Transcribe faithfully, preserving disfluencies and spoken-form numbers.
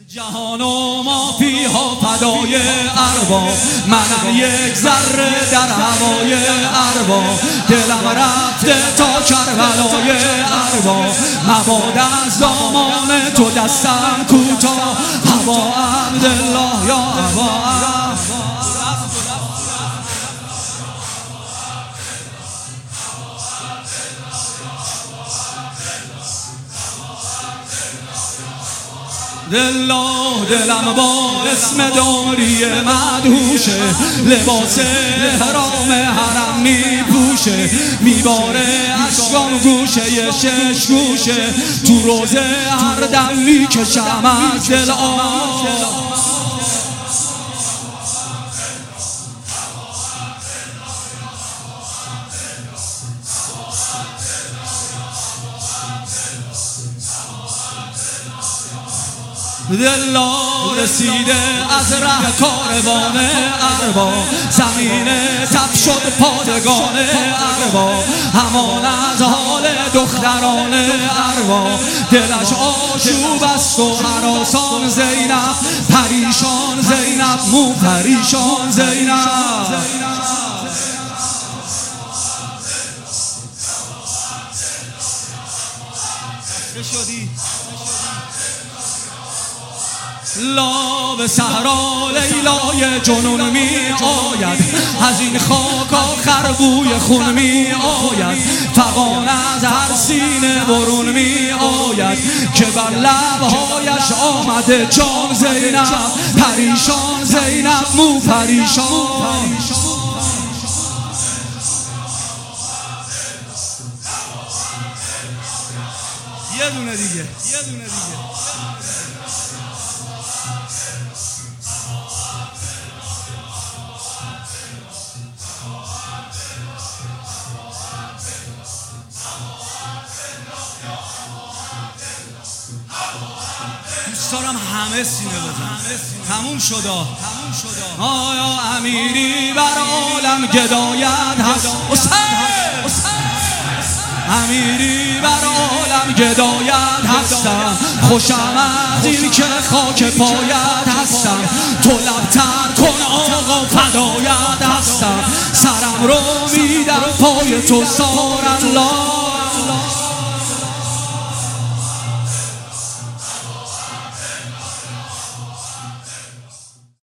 جهان و مافیها فدای ارباب، منم یک ذره در هوای ارباب، دلم رفته تا کربلای ارباب، مباد از دامان تو دستم کوتاه، هوا عبدالله یا هوا دلا دلم با اسم داری مدهوشه، لباس حرام حرم میپوشه، میباره اشکام گوشه ی شش گوشه، تو روزه هر دم میکشم از دل آه. دلا رسیده از ره کاروان ارباب، زمین تب شد پادگان ارباب، همان از حال دختران ارباب، دلش آشوب است و هراسان زینب، پریشان زینب مو پریشان زینب. لا به صحرا لیلای جنون می آید، از این خاک آخر بوی خون می آید، فغان از هر سینه برون می آید، که بر لبهایش آمده جان زینب، پریشان زینب مو پریشان. یه دونه دیگه یه دونه دیگه دوست دارم همه سینه بزن. تموم شدا آیا امیری بر عالم گدایت هست؟ امیری بر عالم گدایت هستم، خوشم از این که خاک پایت هستم، تو لبتر کن آقا فدایت هستم، سرم رو میدم پای تو سار الله.